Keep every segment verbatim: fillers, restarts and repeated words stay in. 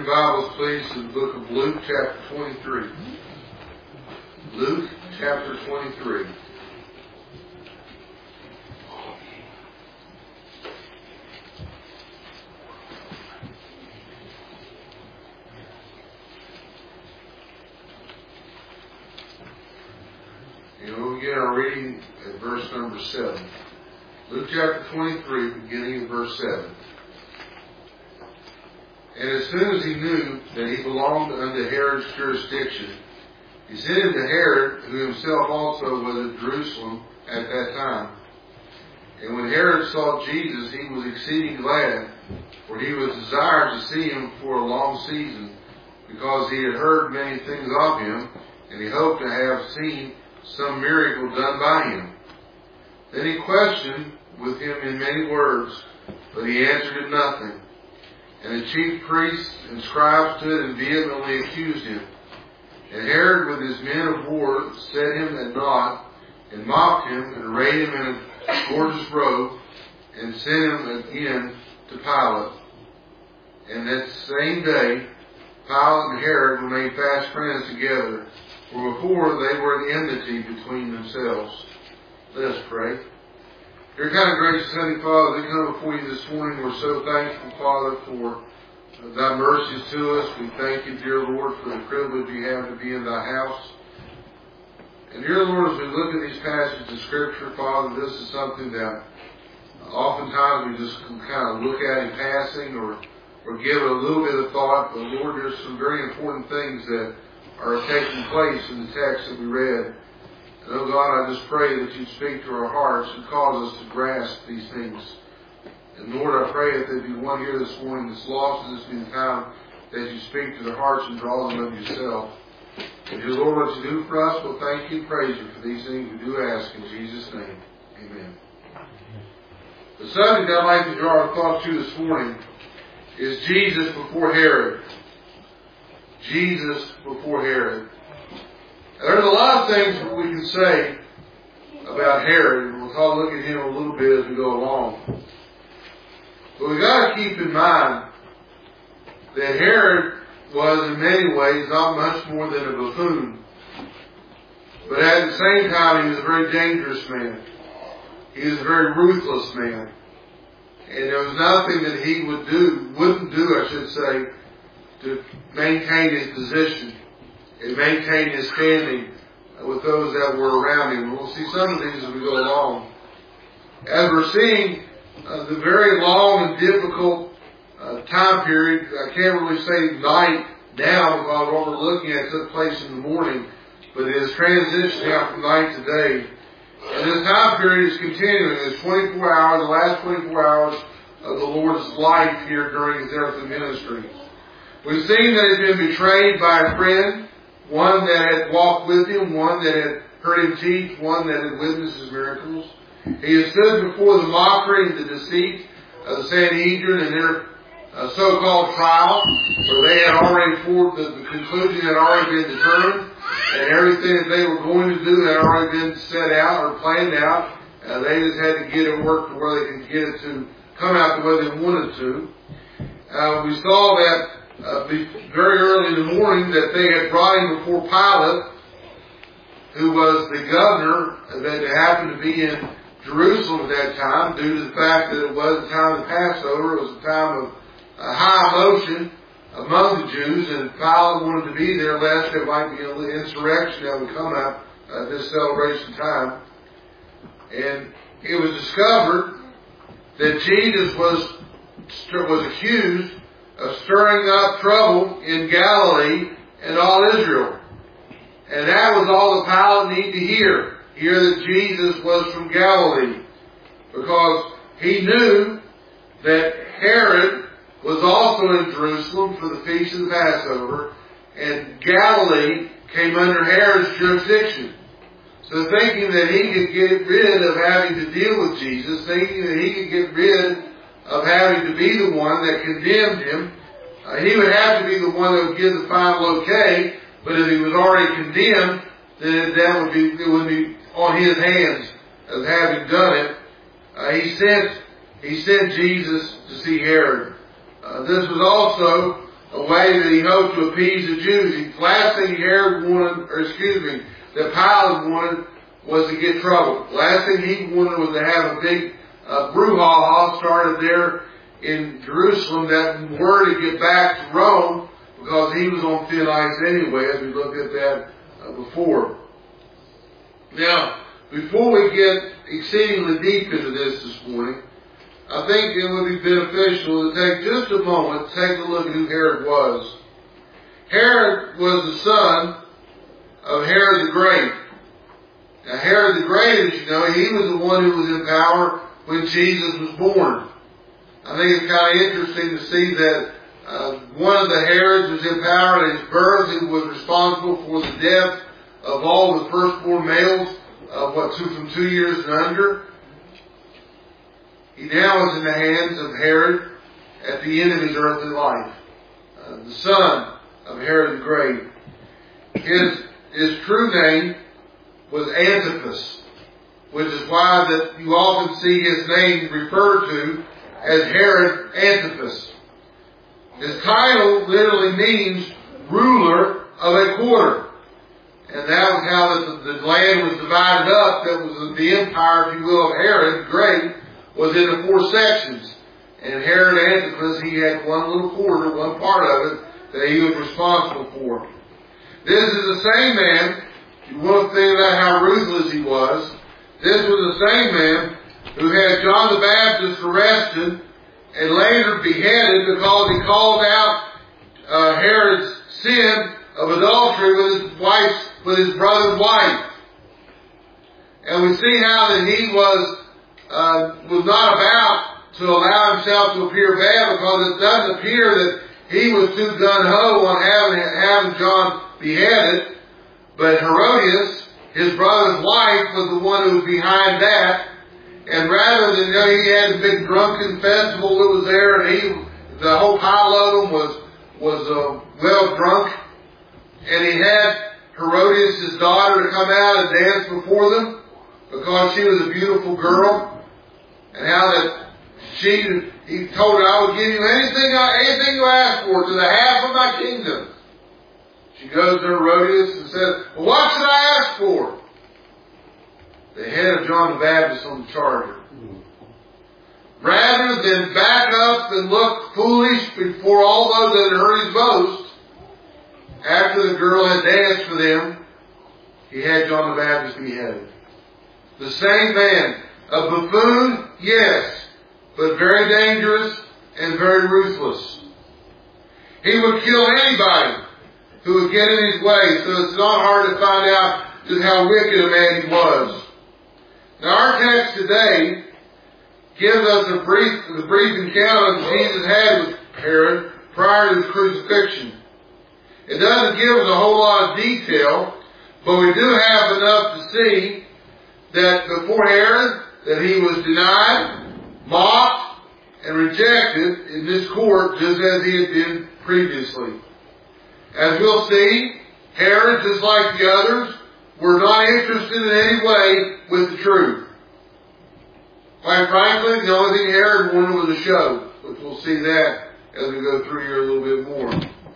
your Bibles, please, to the book of Luke, chapter twenty-three. Luke, chapter twenty-three. And we'll begin our reading at verse number seven. Luke, chapter twenty-three, beginning at verse seven. And as soon as he knew that he belonged unto Herod's jurisdiction, he sent him to Herod, who himself also was at Jerusalem at that time. And when Herod saw Jesus, he was exceeding glad, for he was desired to see him for a long season, because he had heard many things of him, and he hoped to have seen some miracle done by him. Then he questioned with him in many words, but he answered him nothing. And the chief priests and scribes stood and vehemently accused him. And Herod with his men of war set him at naught, and mocked him, and arrayed him in a gorgeous robe, and sent him again to Pilate. And that same day, Pilate and Herod were made fast friends together, for before they were in enmity between themselves. Let us pray. Dear kind of gracious Heavenly Father, we come before you this morning. We're so thankful, Father, for thy mercies to us. We thank you, dear Lord, for the privilege we have to be in thy house. And dear Lord, as we look at these passages of Scripture, Father, this is something that oftentimes we just kind of look at in passing or, or give it a little bit of thought. But Lord, there's some very important things that are taking place in the text that we read. And oh God, I just pray that you speak to our hearts and cause us to grasp these things. And Lord, I pray that there be one here this morning that's lost in this new time, that you speak to their hearts and draw them of yourself. And dear Lord, what you do for us, we'll thank you and praise you for these things we do ask in Jesus' name. Amen. The subject I'd like to draw our thoughts to this morning is Jesus before Herod. Jesus before Herod. There's a lot of things that we can say about Herod, and we'll talk, look at him a little bit as we go along. But we've got to keep in mind that Herod was in many ways not much more than a buffoon. But at the same time, he was a very dangerous man. He was a very ruthless man. And there was nothing that he would do, wouldn't do, I should say, to maintain his position and maintain his standing with those that were around him. We'll see some of these as we go along. As we're seeing uh, the very long and difficult uh, time period, I can't really say night now because what we're looking at took place in the morning, but it is transitioning out from night to day. And this time period is continuing. It's twenty-four hours, the last twenty-four hours of the Lord's life here during his earthly ministry. We've seen that he's been betrayed by a friend, one that had walked with him, one that had heard him teach, one that had witnessed his miracles. He has stood before the mockery and the deceit of the Sanhedrin in their uh, so-called trial, where they had already formed, the, the conclusion had already been determined, and everything that they were going to do had already been set out or planned out. Uh, they just had to get it worked to where they could get it to come out the way they wanted to. Uh, we saw that Uh, very early in the morning that they had brought him before Pilate, who was the governor that happened to be in Jerusalem at that time, due to the fact that it was the time of the Passover. It was a time of uh, high emotion among the Jews, and Pilate wanted to be there lest there might be an insurrection that would come out at this celebration time. And it was discovered that Jesus was was accused of stirring up trouble in Galilee and all Israel. And that was all that Pilate needed to hear. Hear that Jesus was from Galilee. Because he knew that Herod was also in Jerusalem for the Feast of the Passover. And Galilee came under Herod's jurisdiction. So thinking that he could get rid of having to deal with Jesus, thinking that he could get rid of having to be the one that condemned him, uh, he would have to be the one that would give the final okay. But if he was already condemned, then that would be it would be on his hands of having done it. Uh, he sent he sent Jesus to see Herod. Uh, this was also a way that he hoped to appease the Jews. The last thing Herod wanted, or excuse me, that Pilate wanted was to get trouble. The last thing he wanted was to have a big uh, brouhaha started there in Jerusalem that were to get back to Rome, because he was on thin ice anyway, as we looked at that uh, before. Now, before we get exceedingly deep into this this morning, I think it would be beneficial to take just a moment to take a look at who Herod was. Herod was the son of Herod the Great. Now, Herod the Great, as you know, he was the one who was in power when Jesus was born. I think it's kind of interesting to see that uh, one of the Herods was in power at his birth, who was responsible for the death of all the firstborn males, uh, what, two, from two years and under. He now is in the hands of Herod at the end of his earthly life. Uh, the son of Herod the Great. His, his true name was Antipas, which is why that you often see his name referred to as Herod Antipas. His title literally means ruler of a quarter. And that was how the, the land was divided up. That was the empire, if you will, of Herod the Great, was into four sections. And Herod Antipas, he had one little quarter, one part of it, that he was responsible for. This is the same man, if you want to think about how ruthless he was, this was the same man who had John the Baptist arrested and later beheaded because he called out uh, Herod's sin of adultery with his wife's, with his brother's wife. And we see how that he was uh, was not about to allow himself to appear bad, because it doesn't appear that he was too gun-ho on having, having John beheaded. But Herodias, his brother's wife, was the one who was behind that. And rather than, you know, he had a big drunken festival that was there, and he, the whole pile of them was, was uh, well drunk. And he had Herodias, his daughter, to come out and dance before them, because she was a beautiful girl. And how that she, he told her, I will give you anything, anything you ask for, to the half of my kingdom. She goes to Herodias and says, well, what should I ask for? The head of John the Baptist on the charger. Rather than back up and look foolish before all those that had heard his boast, after the girl had danced for them, he had John the Baptist beheaded. The same man, a buffoon, yes, but very dangerous and very ruthless. He would kill anybody who would get in his way, so it's not hard to find out just how wicked a man he was. Now, our text today gives us a brief, the brief encounter that Jesus had with Herod prior to his crucifixion. It doesn't give us a whole lot of detail, but we do have enough to see that before Herod, that he was denied, mocked, and rejected in this court, just as he had been previously. As we'll see, Herod, just like the others, were not interested in any way with the truth. Quite frankly, the only thing Herod wanted was a show, which we'll see that as we go through here a little bit more.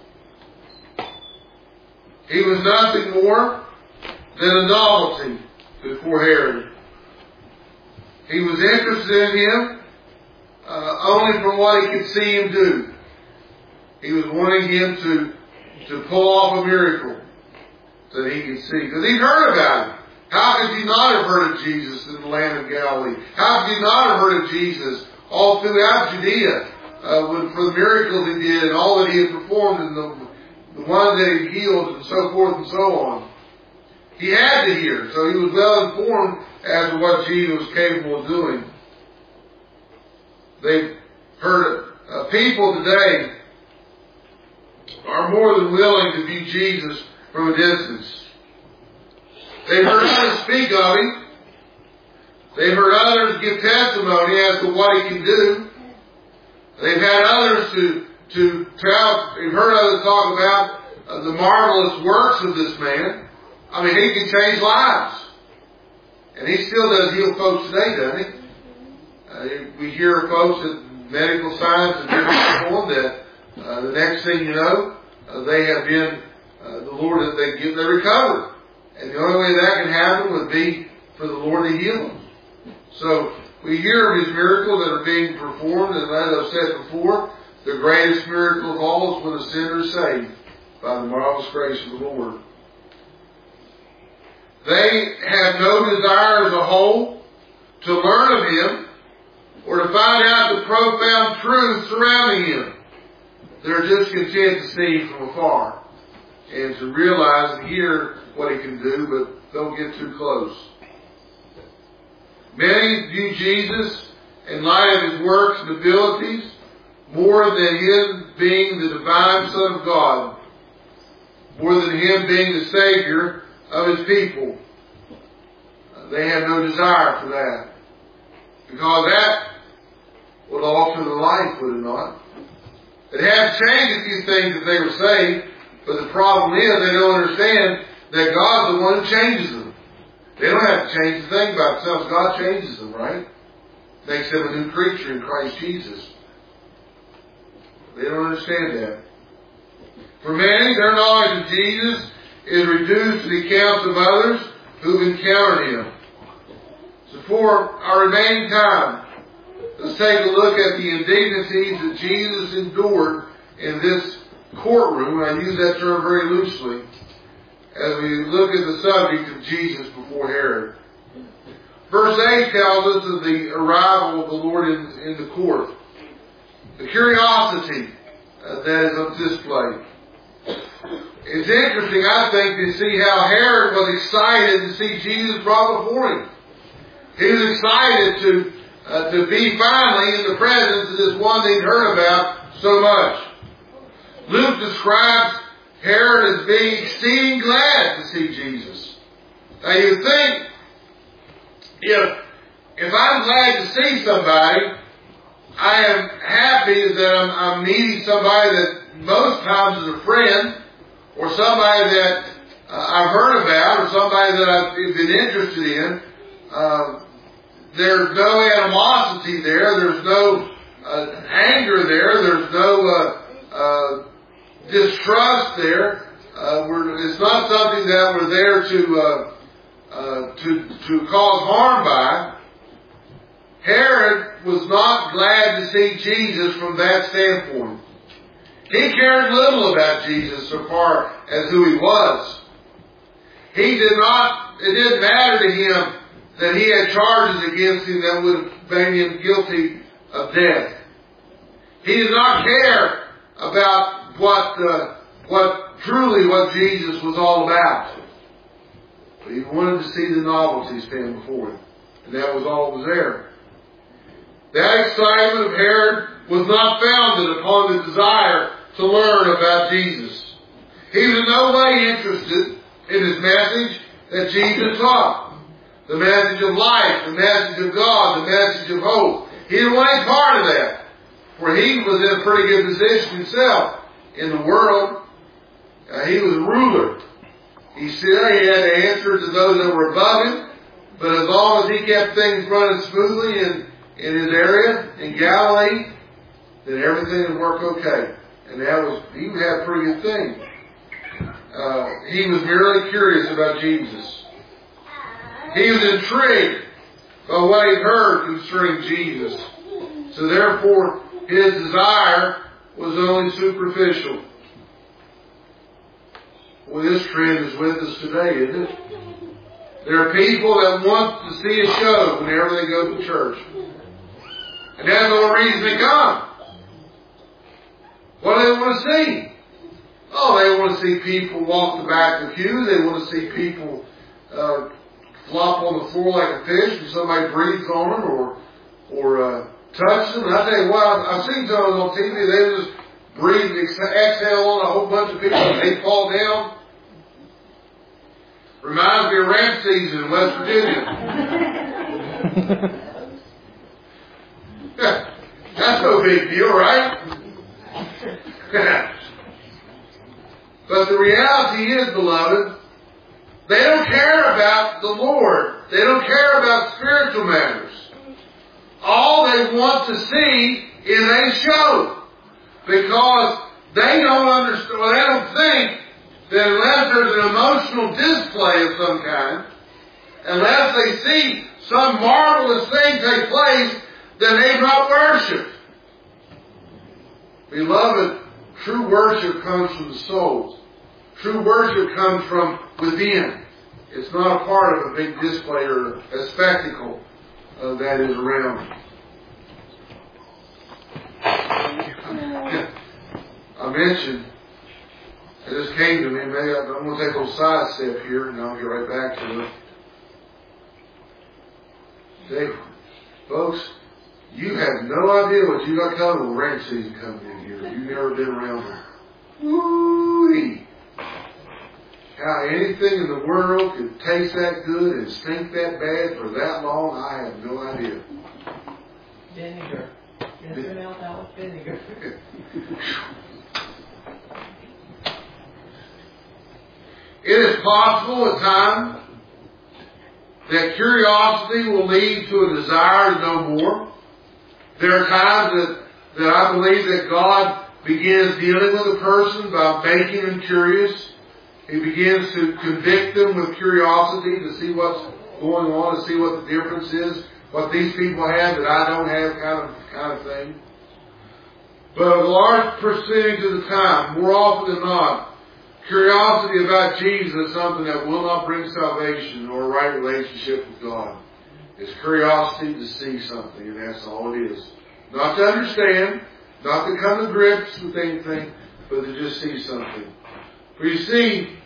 He was nothing more than a novelty before Herod. He was interested in him uh, only from what he could see him do. He was wanting him to, to pull off a miracle that he could see. Because he'd heard about him. How could you not have heard of Jesus in the land of Galilee? How could you not have heard of Jesus all throughout Judea uh, when, for the miracles he did and all that he had performed and the, the ones that he healed and so forth and so on? He had to hear, so he was well informed as to what Jesus was capable of doing. They've heard it. Uh, people today are more than willing to view Jesus from a distance. They've heard others speak of him. They've heard others give testimony as to what he can do. They've had others to, to tell, they've heard others talk about uh, the marvelous works of this man. I mean, he can change lives. And he still does heal folks today, doesn't he? Uh, we hear folks at medical science and different people that Uh, the next thing you know, uh, they have been, uh, the Lord, that they get, they recovered. And the only way that can happen would be for the Lord to heal them. So, we hear of His miracles that are being performed, and as I've said before, the greatest miracle of all is when a sinner is saved by the marvelous grace of the Lord. They have no desire as a whole to learn of Him or to find out the profound truth surrounding Him. They're just content to see Him from afar and to realize and hear what He can do, but don't get too close. Many view Jesus, in light of His works and abilities, more than Him being the divine Son of God, more than Him being the Savior of His people. Uh, they have no desire for that. Because that would alter their life, would it not? It had changed a few things if they were saved, but the problem is they don't understand that God's the one who changes them. They don't have to change a thing about themselves. God changes them, right? Makes them a new creature in Christ Jesus. They don't understand that. For many, their knowledge of Jesus is reduced to the accounts of others who've encountered Him. So for our remaining time, let's take a look at the indignities that Jesus endured in this courtroom. I use that term very loosely as we look at the subject of Jesus before Herod. Verse eight tells us of the arrival of the Lord in, in the court. The curiosity uh, that is on display. It's interesting, I think, to see how Herod was excited to see Jesus brought before him. He was excited to uh, to be finally in the presence of this one that he'd heard about so much. Luke describes Herod as being exceeding glad to see Jesus. Now you think, if if I'm glad to see somebody, I am happy that I'm, I'm meeting somebody that most times is a friend, or somebody that uh, I've heard about, or somebody that I've been interested in. Uh, there's no animosity there. There's no uh, anger there. There's no uh, uh, distrust there. Uh, we're, it's not something that we're there to uh, uh, to to cause harm by. Herod was not glad to see Jesus from that standpoint. He cared little about Jesus so far as who He was. He did not, it didn't matter to Him that He had charges against Him that would have made Him guilty of death. He did not care about what, uh, what truly what Jesus was all about. But He wanted to see the novelty stand before Him. And that was all that was there. That excitement of Herod was not founded upon the desire to learn about Jesus. He was in no way interested in His message that Jesus taught. The message of life, the message of God, the message of hope. He didn't want any part of that. For he was in a pretty good position himself in the world. Uh, he was a ruler. He said he had to answer to those that were above him. But as long as he kept things running smoothly in in his area, in Galilee, then everything would work okay. And that was, he had a pretty good thing. Uh, he was merely curious about Jesus. He was intrigued by what he heard concerning Jesus. So therefore, his desire was only superficial. Well, this trend is with us today, isn't it? There are people that want to see a show whenever they go to church. And that's the only reason they come. What do they want to see? Oh, they want to see people walk the back of the pew. They want to see people uh, flop on the floor like a fish and somebody breathes on them or or uh, touch them. And I tell you what, I've, I've seen those on T V. They just breathe, exhale on a whole bunch of people and they fall down. Reminds me of ramp season in West Virginia. That's no big deal, right? But the reality is, beloved, they don't care about the Lord. They don't care about spiritual matters. All they want to see is a show. Because they don't understand, well, they don't think that unless there's an emotional display of some kind, unless they see some marvelous thing take place, then they've not worshipped. Beloved, true worship comes from the soul. True worship comes from within. It's not a part of a big display or a spectacle uh, that is around. I mentioned, it just came to me, maybe I'm going to take a little side step here and I'll get right back to it. Say, folks, you have no idea what you got coming when ranch season comes in here. You've never been around there. Woo-wee. How anything in the world could taste that good and stink that bad for that long, I have no idea. Vinegar. Get your mouth out with vinegar. It is possible at times that curiosity will lead to a desire to know more. There are times that, that I believe that God begins dealing with a person by making them curious. He begins to convict them with curiosity to see what's going on, to see what the difference is, what these people have that I don't have, kind of kind of thing. But a large percentage of the time, more often than not, curiosity about Jesus is something that will not bring salvation or a right relationship with God. It's curiosity to see something, and that's all it is. Not to understand, not to come to grips with anything, but to just see something. For you see,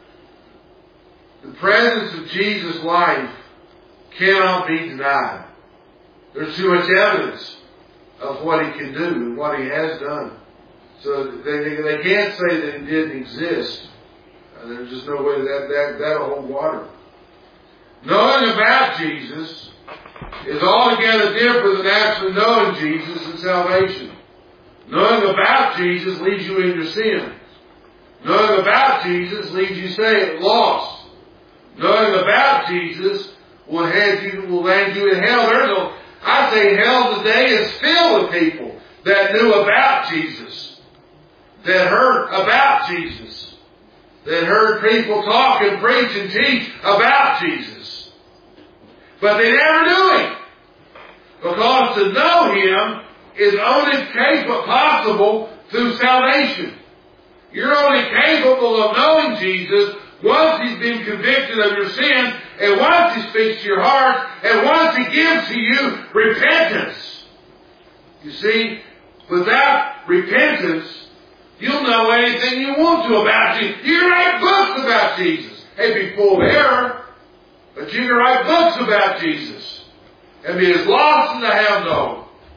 the presence of Jesus' life cannot be denied. There's too much evidence of what He can do and what He has done. So they, they, they can't say that He didn't exist. Uh, there's just no way that, that, that'll hold water. Knowing about Jesus is altogether different than actually knowing Jesus and salvation. Knowing about Jesus leads you into sin. Knowing about Jesus leads you say lost. Knowing about Jesus will have you will land you in hell. There's a, I say hell today is filled with people that knew about Jesus, that heard about Jesus, that heard people talk and preach and teach about Jesus, but they never knew Him, because to know Him is only capable possible through salvation. You're only capable of knowing Jesus once He's been convicted of your sin, and once He speaks to your heart, and once He gives to you repentance. You see, without repentance, you'll know anything you want to about Jesus. You can write books about Jesus. They'd be full of error, but you can write books about Jesus and be as lost as I have known.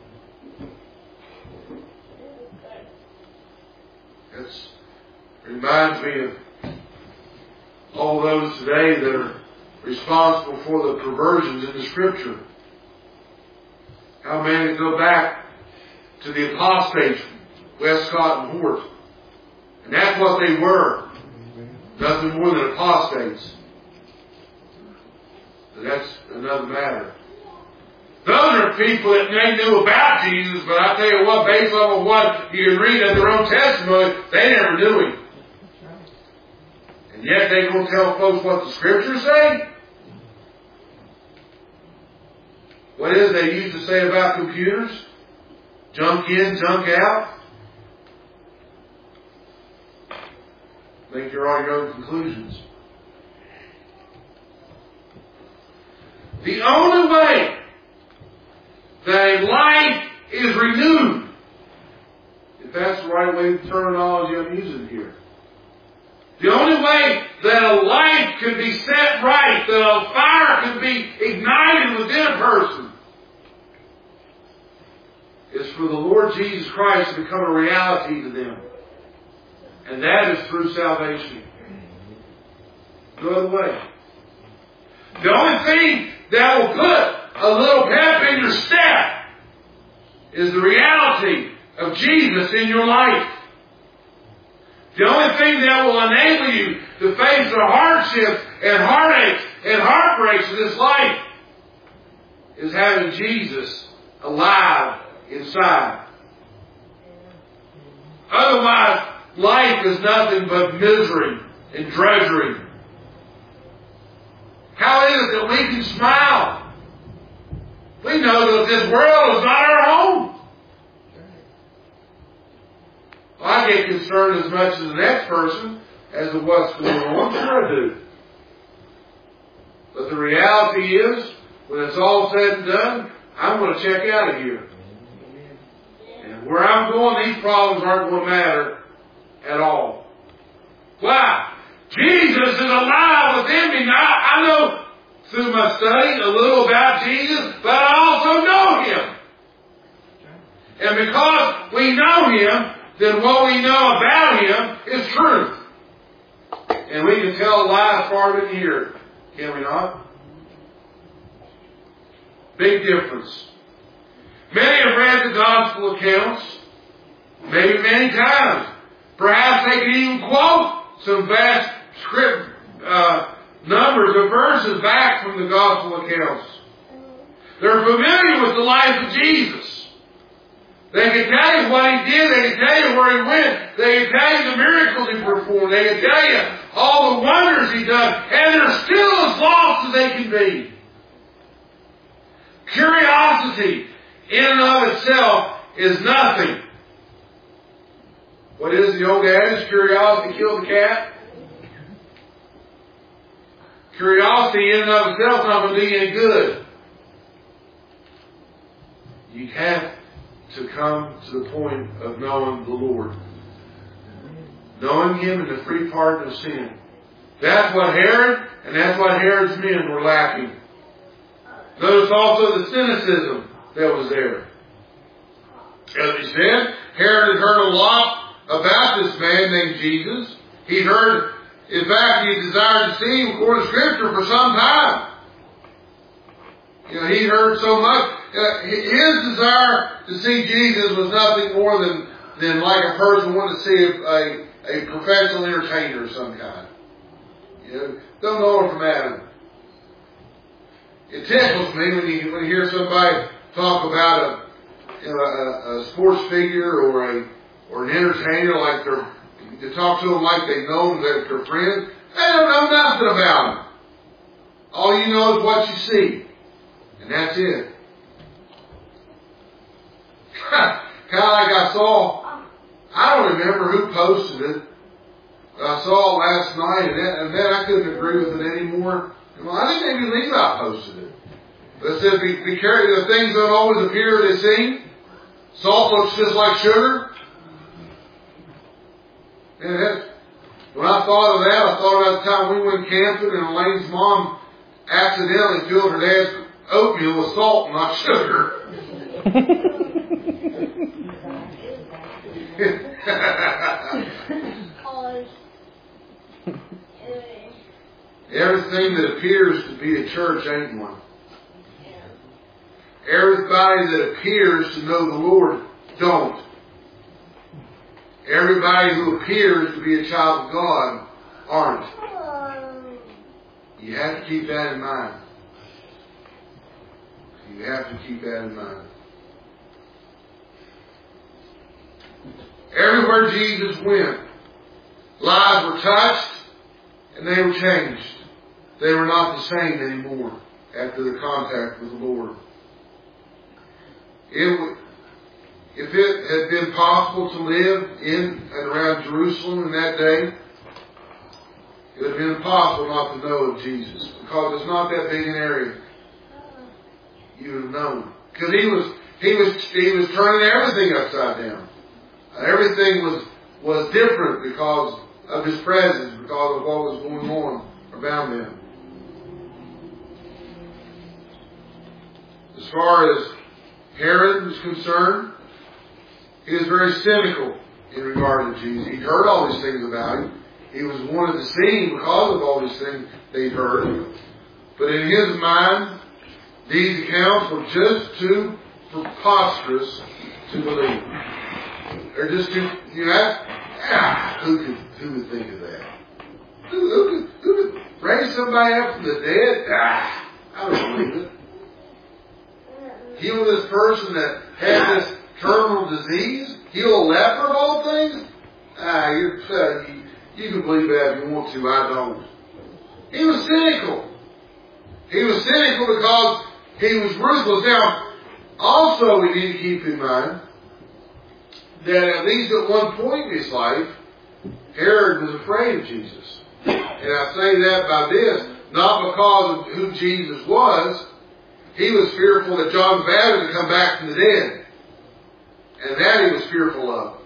That's reminds me of all those today that are responsible for the perversions in the Scripture. How many go back to the apostates, Westcott and Hort. And that's what they were. Nothing more than apostates. But that's another matter. Those are people that they knew about Jesus, but I tell you what, based on what you can read in their own testimony, they never knew Him. And yet they're going to tell folks what the Scriptures say? What is it they used to say about computers? Junk in, junk out? Make your all your own conclusions. The only way that a life is renewed, if that's the right way of terminology I'm using here. The only way that a life can be set right, that a fire can be ignited within a person, is for the Lord Jesus Christ to become a reality to them. And that is through salvation. No other way. The only thing that will put a little pep in your step is the reality of Jesus in your life. The only thing that will enable you to face the hardships and heartaches and heartbreaks of this life is having Jesus alive inside. Otherwise, life is nothing but misery and drudgery. How is it that we can smile? We know that this world is not our home. Well, I get concerned as much as the next person as to what's going on. Sure I do. But the reality is, when it's all said and done, I'm going to check out of here. And where I'm going, these problems aren't going to matter at all. Why? Jesus is alive within me. Now, I know through my study a little about Jesus, but I also know Him. And because we know Him, then what we know about Him is truth. And we can tell a lie far than hear, can we not? Big difference. Many have read the gospel accounts, maybe many times. Perhaps they could even quote some vast script uh, numbers of verses back from the gospel accounts. They're familiar with the life of Jesus. They can tell you what He did. They can tell you where He went. They can tell you the miracles He performed. They can tell you all the wonders He done. And they're still as lost as they can be. Curiosity in and of itself is nothing. What is the old adage? Curiosity killed the cat. Curiosity in and of itself is not going to do you any good. You have to come to the point of knowing the Lord. Knowing Him and the free pardon of sin. That's what Herod and that's what Herod's men were lacking. Notice also the cynicism that was there. As we said, Herod had heard a lot about this man named Jesus. He heard, in fact, he desired to see him according to Scripture for some time. You know, he heard so much. Uh, his desire to see Jesus was nothing more than, than like a person wanting to see a, a, a professional entertainer of some kind. You know, don't know him from Adam. It tickles me when you, when you hear somebody talk about a, you know, a, a sports figure or a or an entertainer, like they're, to talk to them like they know them, that they're friends. They don't know nothing about them. All you know is what you see. And that's it. Kind of like I saw, I don't remember who posted it. I saw it last night, and then, and then I couldn't agree with it anymore. Well, I think maybe Levi posted it. But it said, be, be careful, the things don't always appear as they seem. Salt looks just like sugar. And that's, when I thought of that, I thought about the time we went camping and Elaine's mom accidentally filled her dad's oatmeal with salt and not sugar. Everything that appears to be a church ain't one. Everybody that appears to know the Lord don't. Everybody who appears to be a child of God aren't. You have to keep that in mind. You have to keep that in mind. Everywhere Jesus went, lives were touched and they were changed. They were not the same anymore after the contact with the Lord. It would, if it had been possible to live in and around Jerusalem in that day, it would have been impossible not to know of Jesus, because it's not that big an area. You would have known, because he was he was he was turning everything upside down. Everything was was different because of His presence, because of what was going on around them. As far as Herod was concerned, he was very cynical in regard to Jesus. He'd heard all these things about Him. He was wanted to see Him because of all these things they'd heard. But in his mind, these accounts were just too preposterous to believe. They're just too, you know, ah, who could, who would think of that? Who, who could, who could raise somebody up from the dead? Ah, I don't believe it. Heal this person that had this terminal disease? Heal a leper of all things? Ah, you're, uh, you, you can believe that if you want to. I don't. He was cynical. He was cynical because he was ruthless. Now, also we need to keep in mind that at least at one point in his life, Herod was afraid of Jesus. And I say that by this, not because of who Jesus was. He was fearful that John the Baptist would come back from the dead. And that he was fearful of.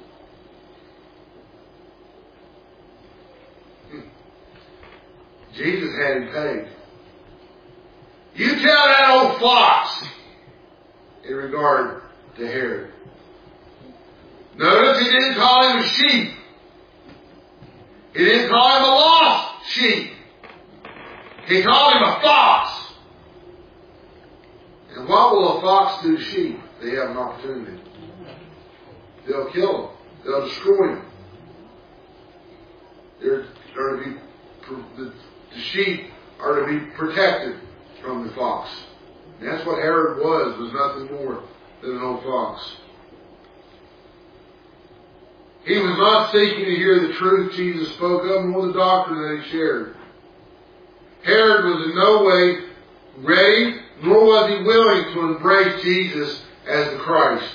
Hmm. Jesus had him pegged. You tell that old fox in regard to Herod. Notice he didn't call him a sheep. He didn't call him a lost sheep. He called him a fox. And what will a fox do to sheep? They have an opportunity. They'll kill them. They'll destroy them. They're, they're to be, the, the sheep are to be protected from the fox. And that's what Herod was, was nothing more than an old fox. He was not seeking to hear the truth Jesus spoke of, nor the doctrine that he shared. Herod was in no way ready, nor was he willing to embrace Jesus as the Christ.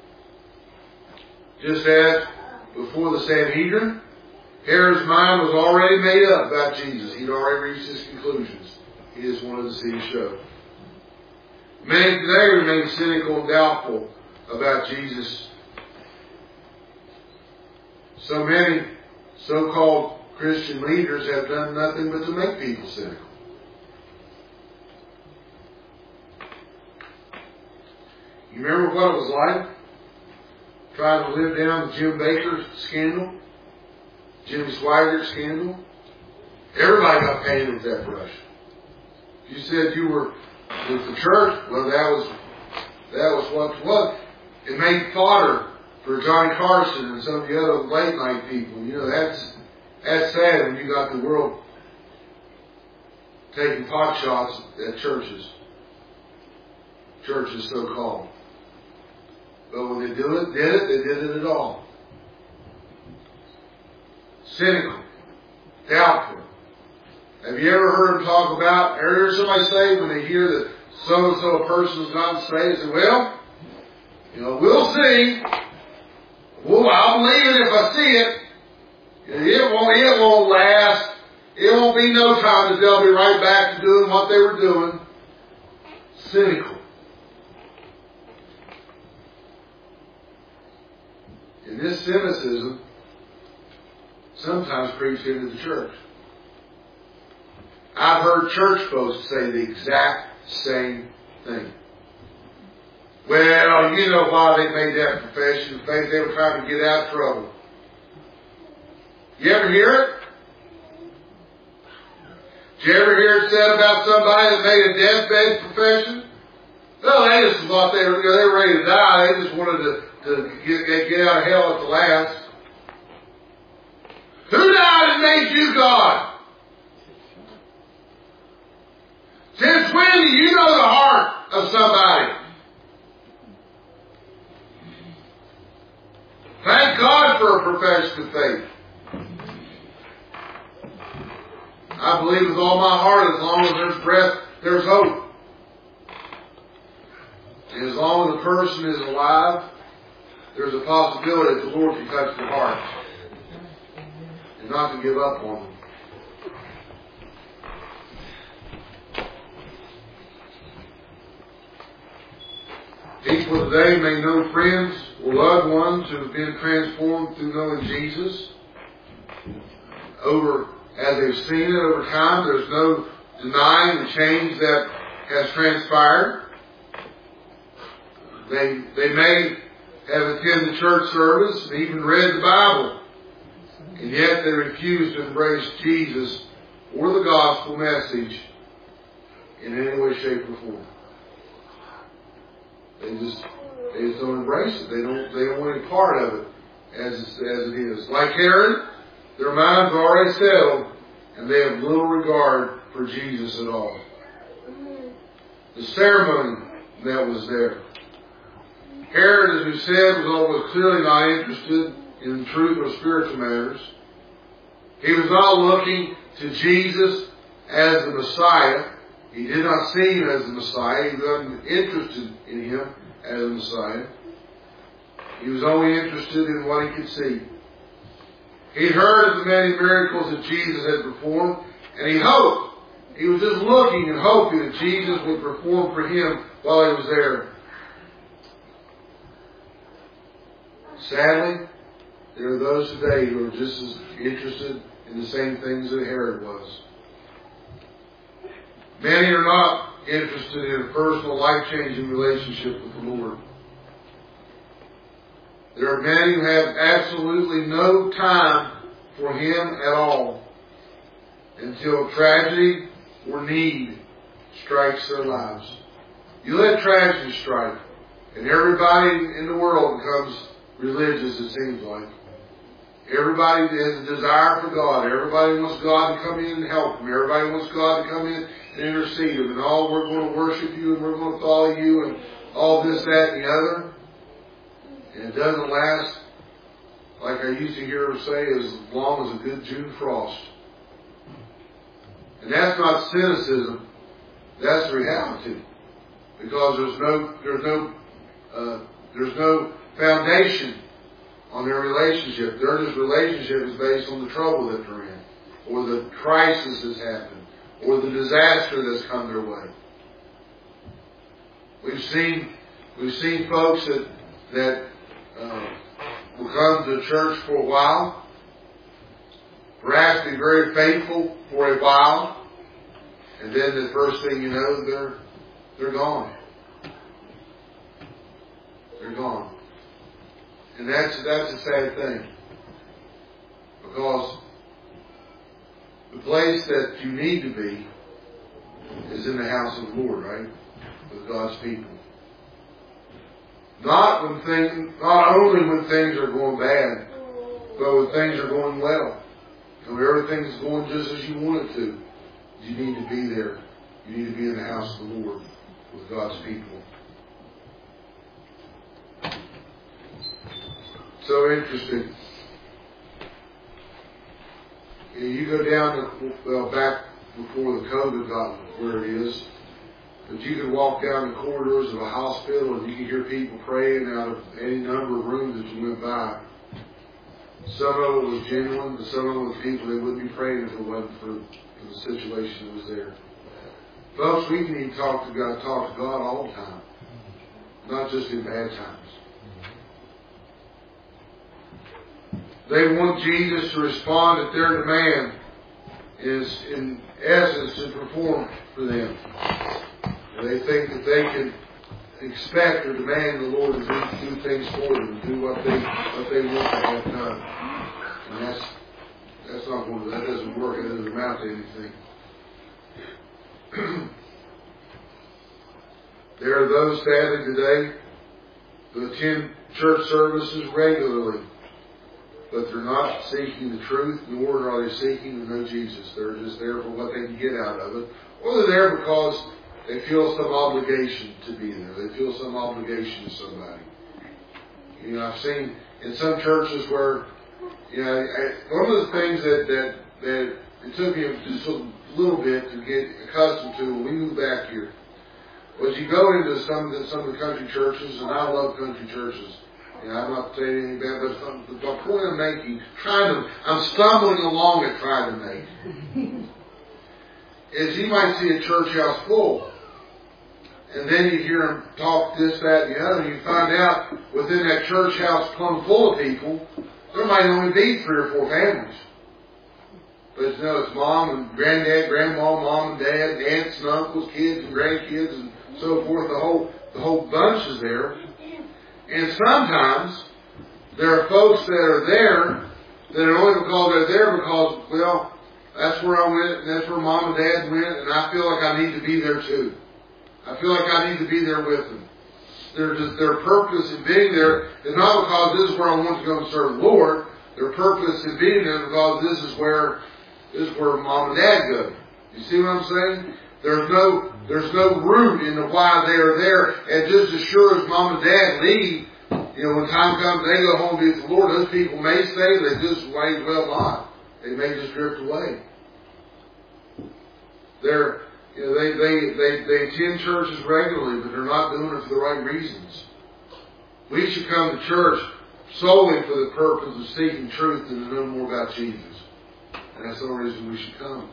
Just as before the Sanhedrin, Herod's mind was already made up about Jesus. He'd already reached his conclusions. He just wanted to see the show. Many today remain cynical and doubtful about Jesus. So many so-called Christian leaders have done nothing but to make people cynical. You remember what it was like trying to live down the Jim Baker scandal? Jimmy Swaggart scandal? Everybody got painted with that brush. You said you were with the church, well that was that was what what it made fodder for Johnny Carson and some of the other late night people. You know, that's that's sad when you got the world taking pot shots at churches. Churches so called. But when they did it, did it, they did it at all. Cynical. Doubtful. Have you ever heard them talk about, or heard somebody say when they hear that so-and-so person's not saved, they say, well, you know, we'll see. Well, I'll believe it if I see it. It won't, it won't last. It won't be no time that they'll be right back to doing what they were doing. Cynical. And this cynicism sometimes creeps into the church. I've heard church folks say the exact same thing. Well, you know why they made that profession of faith. They were trying to get out of trouble. You ever hear it? Did you ever hear it said about somebody that made a deathbed profession? Well, they just thought they were, they were ready to die. They just wanted to, to get, get out of hell at the last. Who died and made you God? Since when do you know the heart of somebody? Thank God for a profession of faith. I believe with all my heart, as long as there's breath, there's hope. And as long as a person is alive, there's a possibility that the Lord can touch their heart. And not to give up on them. People today may know friends or loved ones who have been transformed through knowing Jesus. Over, as they've seen it over time, there's no denying the change that has transpired. They, they may have attended church service and even read the Bible, and yet they refuse to embrace Jesus or the gospel message in any way, shape, or form. They just, they just don't embrace it. They don't, they don't want any part of it as, as it is. Like Herod, their minds are already settled and they have little regard for Jesus at all. The ceremony that was there. Herod, as we said, was, was clearly not interested in truth or spiritual matters. He was not looking to Jesus as the Messiah. He did not see him as the Messiah. He wasn't interested in him as the Messiah. He was only interested in what he could see. He'd heard of the many miracles that Jesus had performed, and he hoped. He was just looking and hoping that Jesus would perform for him while he was there. Sadly, there are those today who are just as interested in the same things that Herod was. Many are not interested in a personal, life-changing relationship with the Lord. There are many who have absolutely no time for Him at all until tragedy or need strikes their lives. You let tragedy strike, and everybody in the world becomes religious, it seems like. Everybody has a desire for God. Everybody wants God to come in and help them. Everybody wants God to come in and intercede them. And all, we're going to worship you and we're going to follow you and all this, that, and the other. And it doesn't last, like I used to hear her say, as long as a good June frost. And that's not cynicism. That's reality. Because there's no, there's no, uh, there's no foundation on their relationship. Their just relationship is based on the trouble that they're in, or the crisis that's happened, or the disaster that's come their way. We've seen, we've seen folks that that uh, will come to church for a while, perhaps be very faithful for a while, and then the first thing you know, they're they're gone. They're gone. And that's that's a sad thing. Because the place that you need to be is in the house of the Lord, right? With God's people. Not when things, not only when things are going bad, but when things are going well. And when everything's going just as you want it to, you need to be there. You need to be in the house of the Lord with God's people. So interesting. You go down to, well, back before the COVID got where it is, but you could walk down the corridors of a hospital and you could hear people praying out of any number of rooms that you went by. Some of it was genuine, but some of it was people that wouldn't be praying if it wasn't for, for the situation that was there. Folks, we need to talk to God, talk to God all the time, not just in bad times. They want Jesus to respond at their demand is, in essence, to perform for them. And they think that they can expect or demand the Lord to do, do things for them, do what they what they want to have done. And that's that's not going to, that doesn't work. It doesn't amount to anything. There are those sadly today who attend church services regularly, but they're not seeking the truth, nor are they seeking to know Jesus. They're just there for what they can get out of it. Or they're there because they feel some obligation to be there. They feel some obligation to somebody. You know, I've seen in some churches where, you know, I, one of the things that, that, that it took me just a little bit to get accustomed to when we moved back here was you go into some of the, some of the country churches, and I love country churches. You know, I'm not saying anything bad, but the point I'm making, trying to, I'm stumbling along at trying to make, is you might see a church house full, and then you hear them talk this, that, and the other, and you find out within that church house plumb full of people, there might only be three or four families. But it's, you know, it's mom and granddad, grandma, mom and dad, aunts and uncles, kids and grandkids, and so forth. The whole the whole bunch is there. And sometimes there are folks that are there that are only because they're there because, well, that's where I went and that's where mom and dad went, and I feel like I need to be there too. I feel like I need to be there with them. Their, their purpose in being there is not because this is where I want to go and serve the Lord. Their purpose in being there is because this is where this is where mom and dad go. You see what I'm saying? There's no, there's no root in the why they are there. And just as sure as mom and dad leave, you know, when time comes, they go home to be with the Lord. Those people may stay, they just may well not. They may just drift away. They're, you know, they, they, they, they attend churches regularly, but they're not doing it for the right reasons. We should come to church solely for the purpose of seeking truth and to know more about Jesus. And that's the only reason we should come.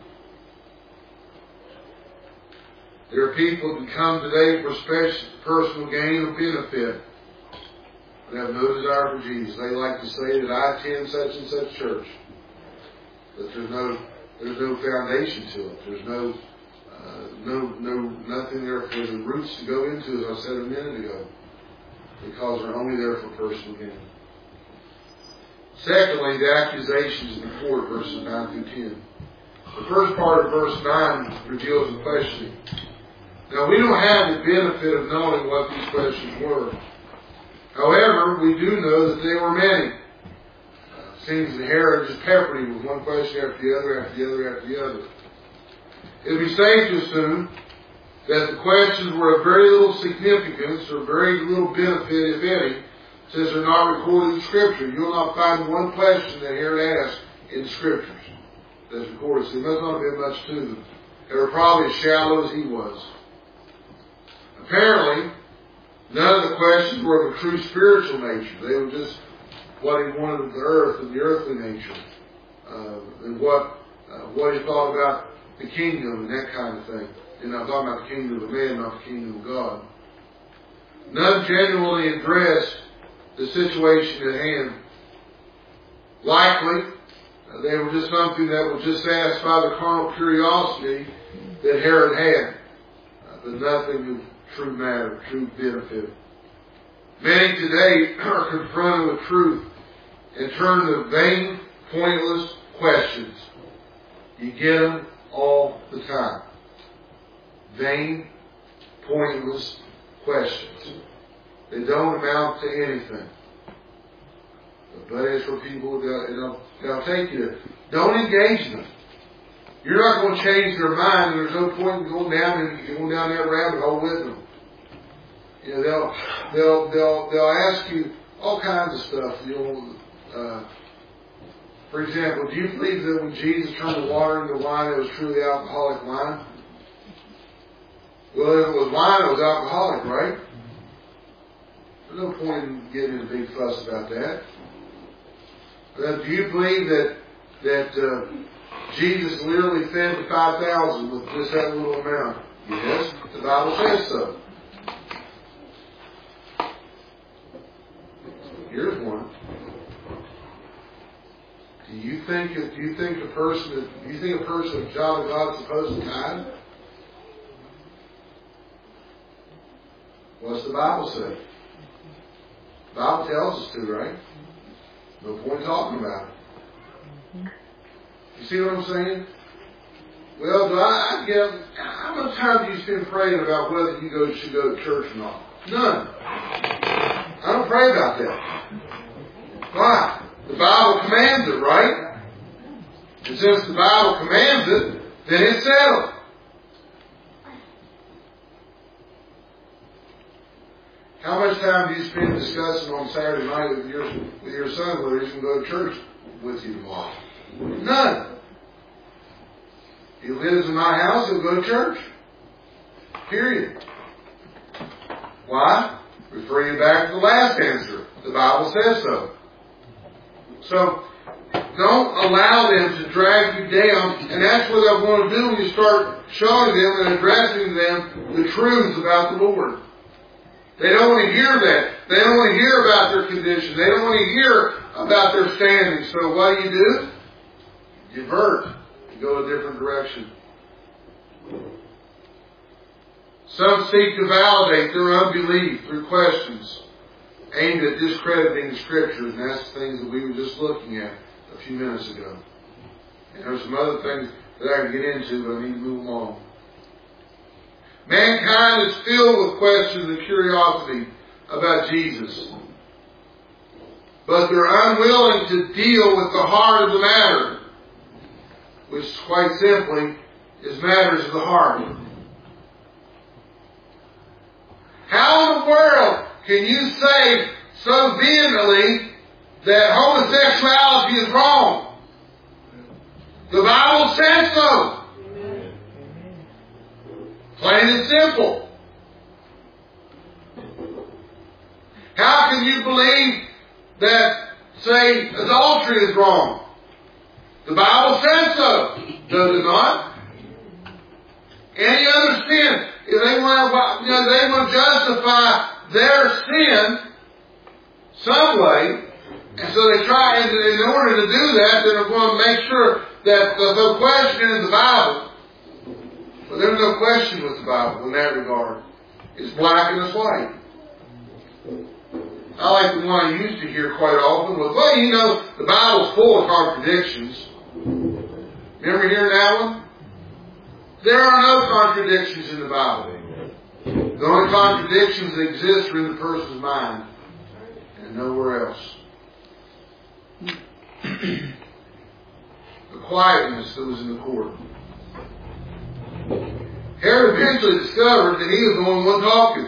There are people who come today for special personal gain or benefit, but have no desire for Jesus. They like to say that I attend such and such church, but there's no there's no foundation to it. There's no uh, no no nothing there for the roots to go into, as I said a minute ago, because they're only there for personal gain. Secondly, the accusations in the court, verses nine through ten. The first part of verse nine reveals the questioning. Now, we don't have the benefit of knowing what these questions were. However, we do know that they were many. Uh, it seems that Herod just peppered him with one question after the other, after the other, after the other. It would be safe to assume that the questions were of very little significance or very little benefit, if any, since they're not recorded in Scripture. You'll not find one question that Herod asked in the Scriptures that's recorded. So there must not have been much to them. They were probably as shallow as he was. Apparently, none of the questions were of a true spiritual nature. They were just what he wanted of the earth and the earthly nature, uh, and what uh, what he thought about the kingdom and that kind of thing. And I'm talking about the kingdom of man, not the kingdom of God. None genuinely addressed the situation at hand. Likely, uh, they were just something that would just satisfy the carnal curiosity that Herod had, uh, but nothing of true matter, true benefit. Many today are confronted with truth and turn to vain, pointless questions. You get them all the time. Vain, pointless questions. They don't amount to anything. But as for people that they'll, they'll take you there, don't engage them. You're not going to change their mind, and there's no point in going down and going down that rabbit hole with them. You know, they'll they'll they'll they'll ask you all kinds of stuff. You know, uh, for example, do you believe that when Jesus turned the water into wine, it was truly alcoholic wine? Well, if it was wine, it was alcoholic, right? There's no point in getting a big fuss about that. But do you believe that that uh, Jesus literally fed the five thousand with just that little amount? Yes, the Bible says so. Here's one. Do you think do you think a person do you think a person, a child of God, is supposed to tithe? What's the Bible say? The Bible tells us to, right? No point talking about it. You see what I'm saying? Well, do I, I get, how much time do you spend praying about whether you go should go to church or not? None. I don't pray about that. Why? The Bible commands it, right? And since the Bible commands it, then it's settled. How much time do you spend discussing on Saturday night with your with your son whether he's going to go to church with you tomorrow? None. He lives in my house, he'll go to church. Period. Why? Refer you back to the last answer. The Bible says so. So, don't allow them to drag you down, and that's what I want to do when you start showing them and addressing them the truths about the Lord. They don't want to hear that. They don't want to hear about their condition. They don't want to hear about their standing. So what do you do? You divert. You go a different direction. Some seek to validate their unbelief through questions aimed at discrediting the Scriptures, and that's the things that we were just looking at a few minutes ago. And there's some other things that I can get into, but I need to move along. Mankind is filled with questions and curiosity about Jesus. But they're unwilling to deal with the heart of the matter, which quite simply is matters of the heart. How in the world can you say so vehemently that homosexuality is wrong? The Bible says so. Plain and simple. How can you believe that, say, adultery is wrong? The Bible says so. Does it not? Any other sin, if they want to, you know, they want to justify their sin some way, and so they try, and in order to do that, they're going to make sure that there's no question in the Bible. But there's no question with the Bible in that regard. It's black and it's white. I like the one I used to hear quite often was, well, you know, the Bible's full of contradictions. Remember hearing that one? There are no contradictions in the Bible. The only contradictions that exist are in the person's mind and nowhere else. The quietness that was in the court. Herod eventually discovered that he was the only one talking.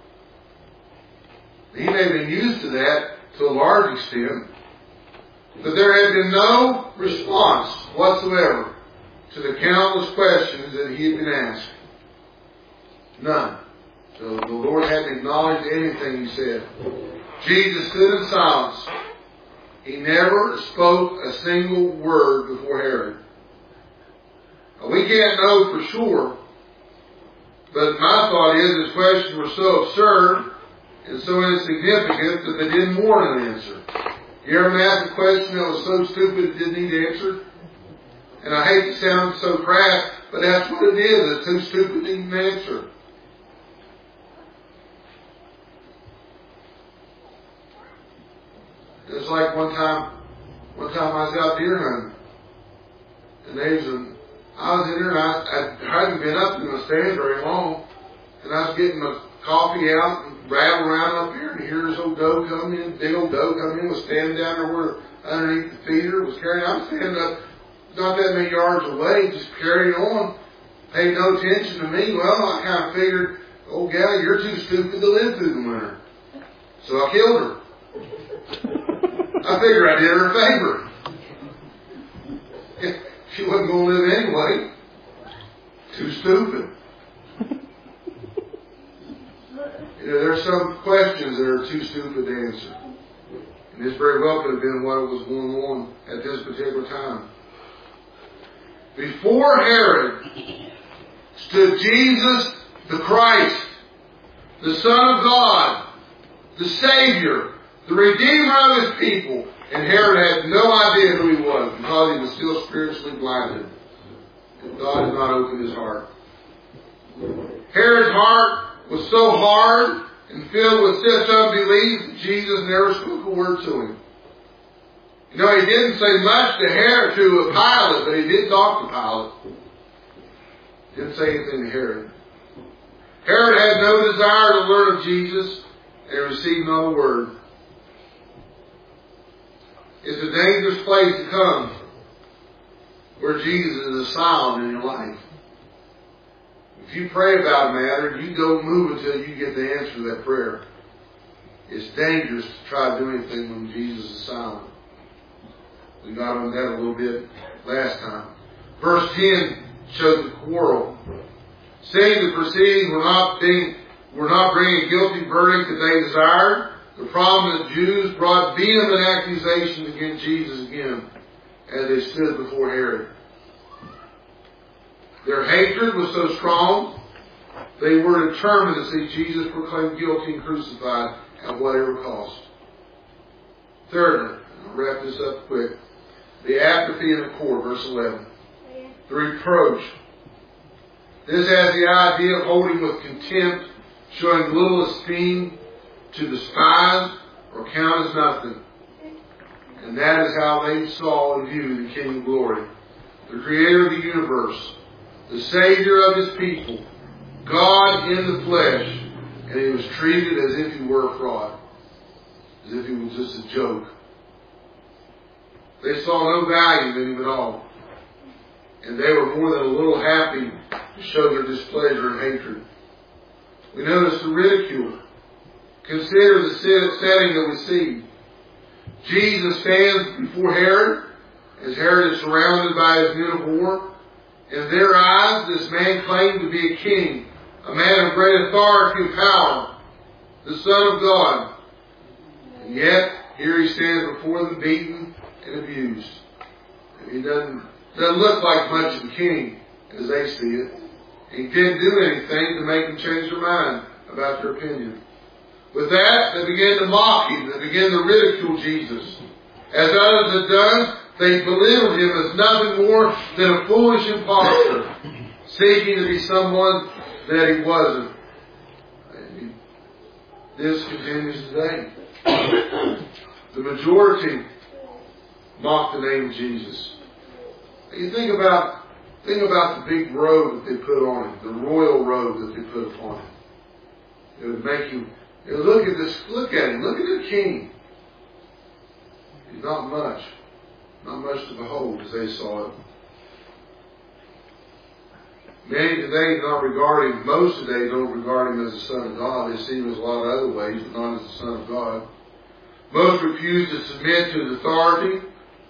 He may have been used to that to a large extent, but there had been no response whatsoever to the countless questions that he had been asked. None. So the Lord hadn't acknowledged anything he said. Jesus stood in silence. He never spoke a single word before Herod. Now, we can't know for sure, but my thought is his questions were so absurd and so insignificant that they didn't warrant an answer. You ever asked a question that was so stupid it didn't need answered? And I hate to sound so crass, but that's what it is. It's too stupid to even answer. It's like one time, one time I was out deer hunting, and there was a, I was in there and I, I hadn't been up in the stand very long, and I was getting my coffee out and rattle around up here, and here this old doe come in, big old doe come in, was standing down there where underneath the feeder, was carrying. I was standing up not that many yards away, just carrying on, paid no attention to me. Well, I kind of figured, oh gal, you're too stupid to live through the winter, so I killed her. I figured I did her a favor. She wasn't going to live anyway. Too stupid. You know, there's some questions that are too stupid to answer. And this very well could have been what was going on at this particular time. Before Herod stood Jesus the Christ, the Son of God, the Savior, the Redeemer of His people. And Herod had no idea who he was because he was still spiritually blinded. And God had not opened his heart. Herod's heart was so hard and filled with such unbelief that Jesus never spoke a word to him. You know, he didn't say much to Herod, to a Pilate, but he did talk to Pilate. Didn't say anything to Herod. Herod had no desire to learn of Jesus and received no word. It's a dangerous place to come where Jesus is a silent in your life. If you pray about a matter, you don't move until you get the answer to that prayer. It's dangerous to try to do anything when Jesus is silent. We got on that a little bit last time. Verse ten shows the quarrel. Seeing the proceedings were not being, were not bringing a guilty verdict that they desired, the prominent Jews brought vehement accusations against Jesus again as they stood before Herod. Their hatred was so strong, they were determined to see Jesus proclaimed guilty and crucified at whatever cost. Thirdly, I'll wrap this up quick. The apathy in the court, verse eleven. The reproach. This has the idea of holding with contempt, showing little esteem, to despise or count as nothing. And that is how they saw and viewed the King of Glory, the Creator of the universe, the Savior of His people, God in the flesh, and He was treated as if He were a fraud, as if He was just a joke. They saw no value in Him at all, and they were more than a little happy to show their displeasure and hatred. We notice the ridicule. Consider the setting that we see. Jesus stands before Herod, as Herod is surrounded by his men of war. In their eyes, this man claimed to be a king, a man of great authority and power, the Son of God. And yet, here he stands before them beaten and abused. And he doesn't, doesn't look like much of a king, as they see it. He didn't do anything to make them change their mind about their opinion. With that, they began to mock him. They began to ridicule Jesus. As others had done, they belittled him as nothing more than a foolish impostor, seeking to be someone that he wasn't. And this continues today. The majority mock the name of Jesus. You think about, think about the big robe that they put on him, the royal robe that they put upon him. It would make you, you know, look at this, look at him, look at the king. He's not much, not much to behold as they saw it. Many today do not regard him, most today don't regard him as the Son of God. They see him as a lot of other ways, but not as the Son of God. Most refuse to submit to his authority.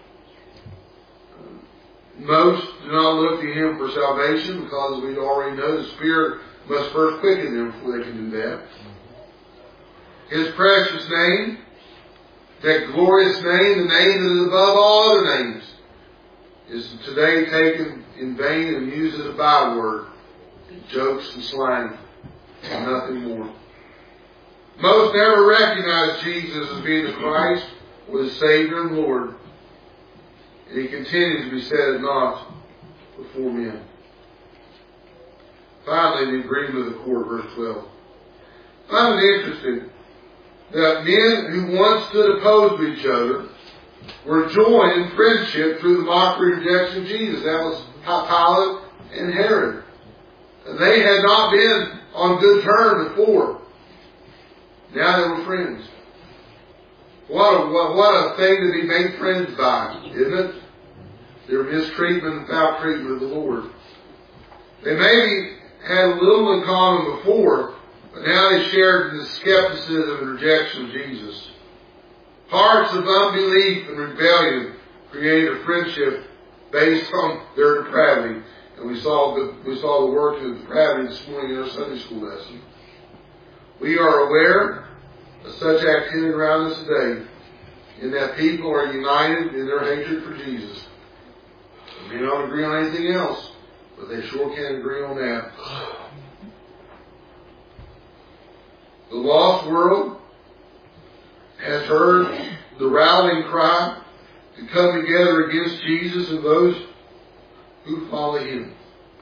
Most do not look to him for salvation because we already know the Spirit must first quicken them before they can do that. His precious name, that glorious name, the name that is above all other names, is today taken in vain and used as a byword, jokes and slang, and nothing more. Most never recognize Jesus as being the Christ or the Savior and Lord. And he continues to be set at naught before men. Finally, the agreement of the court, verse twelve. I find it interesting that men who once stood opposed to each other were joined in friendship through the mockery and rejection of Jesus. That was Pilate and Herod. They had not been on good terms before. Now they were friends. What a, what, what a thing to be made friends by, isn't it? Their mistreatment and foul treatment of the Lord. They maybe had a little in common before, but now they shared in the skepticism and rejection of Jesus. Hearts of unbelief and rebellion created a friendship based on their depravity. And we saw the, we saw the work of depravity this morning in our Sunday school lesson. We are aware of such activity around us today, in that people are united in their hatred for Jesus. They may not agree on anything else, but they sure can agree on that. The lost world has heard the rallying cry to come together against Jesus and those who follow him.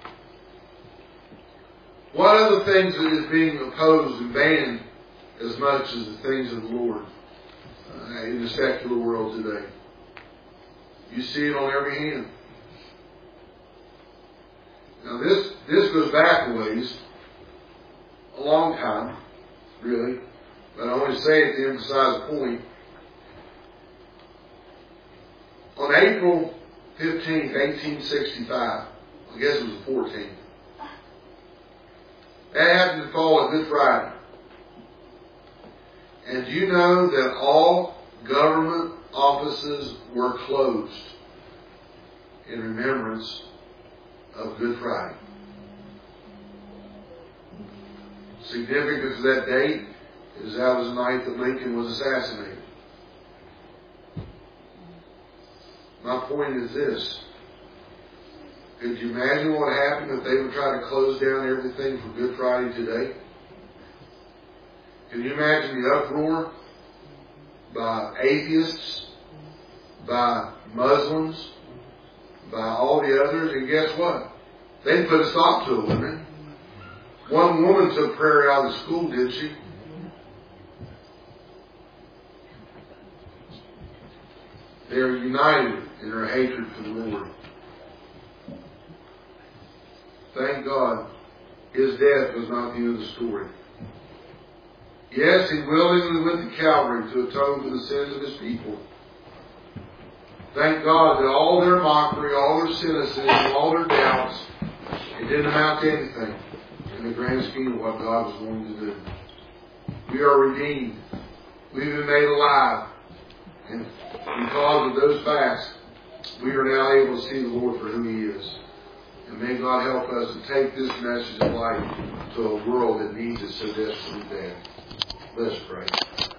What other things is being opposed and banned as much as the things of the Lord uh, in the secular world today? You see it on every hand. Now this this goes back a ways, a long time, really. But I only say it to emphasize a point. On April fifteenth, eighteen sixty-five, I guess it was the fourteenth, that happened to fall on Good Friday. And do you know that all government offices were closed in remembrance of Good Friday? Significance of that date is that was the night that Lincoln was assassinated. My point is this. Could you imagine what happened if they would try to close down everything for Good Friday today? Can you imagine the uproar by atheists, by Muslims, by all the others? And guess what? They'd put a stop to it, wouldn't they? One woman took prayer out of the school, did she? They are united in their hatred for the Lord. Thank God, his death was not the end of the story. Yes, he willingly went to Calvary to atone for the sins of his people. Thank God that all their mockery, all their cynicism, all their doubts, it didn't amount to anything. in the grand scheme of what God was going to do. We are redeemed. We've been made alive. And because of those facts, we are now able to see the Lord for who He is. And may God help us to take this message of life to a world that needs it so desperately bad. Let's pray.